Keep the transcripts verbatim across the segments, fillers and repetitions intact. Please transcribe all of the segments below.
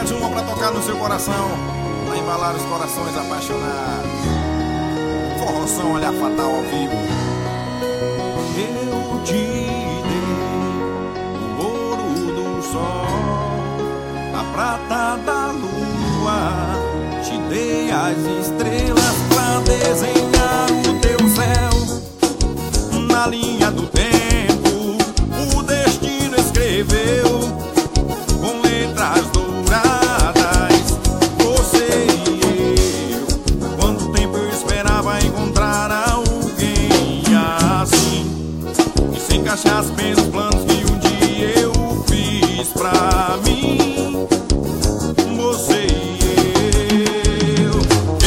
mais uma pra tocar no seu coração, pra embalar os corações apaixonados. Forroção, olha fatal ao vivo. Eu te dei o ouro do sol, a prata da lua, te dei as estrelas pra desenhar o teu céu. Na linha do tempo, o destino escreveu com letras douradas você e eu. Quanto tempo eu esperava encontrar alguém assim, que se encaixasse bem nos planos que um dia eu fiz pra mim. Você e eu.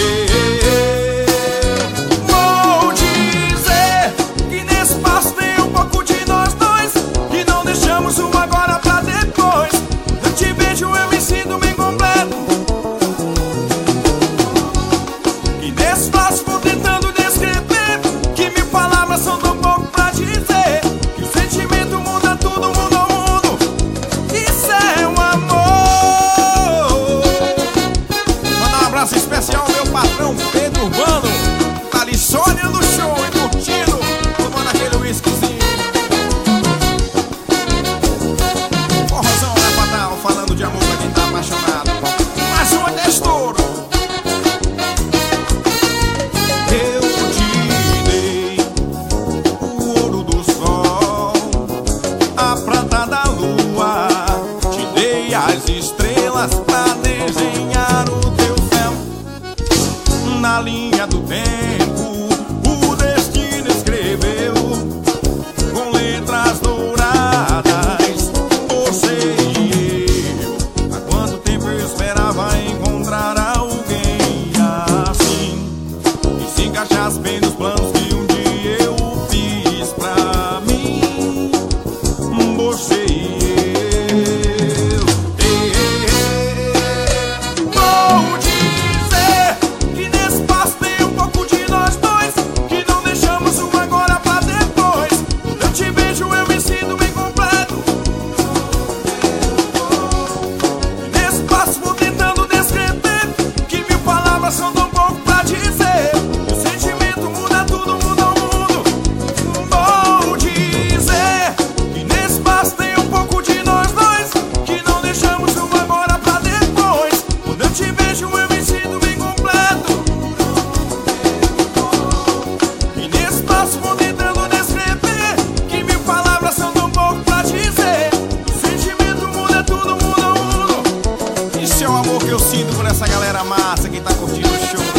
Vou dizer que nesse espaço tem um pouco de nós dois, que não deixamos um agora pra depois. Eu te vejo, eu me sinto bem completo. E nesse espaço vou tentando descrever, que mil palavras são tão pouco pra dizer, que o sentimento muda tudo, muda o mundo. Isso é um amor. Mandar um abraço especial ao meu patrão Pedro Urbano, tá ali Sônia no show e curtindo, tomando aquele whiskyzinho. Forrozão, olha fatal, falando de amor pra quem tá apaixonado. Mais uma de estouro. Eu te dei o ouro do sol, a prata da lua, te dei as estrelas pra desenhar o teu céu. Na linha do tempo, o destino escreveu com letras douradas você e eu. Há quanto tempo eu esperava encontrar alguém assim, que se encaixasse bem nos planos que um dia eu fiz pra mim. Você e eu. Vou dizer que nesse espaço tem um pouco de nós dois, que não deixamos um agora pra depois. Eu te vejo, eu me sinto bem completo. Nesse espaço vou tentando descrever, que mil palavras são tão pouco pra dizer. O sentimento muda tudo, muda o mundo. Vou dizer que nesse espaço tem um pouco de nós dois, que não deixamos um agora pra depois. Quando eu te vejo, eu me sinto bem completo. E nesse espaço vou tentando descrever, que mil palavras são tão pouco pra dizer. O sentimento muda tudo, muda o mundo. Isso é o amor que eu sinto por essa galera massa que tá curtindo o show.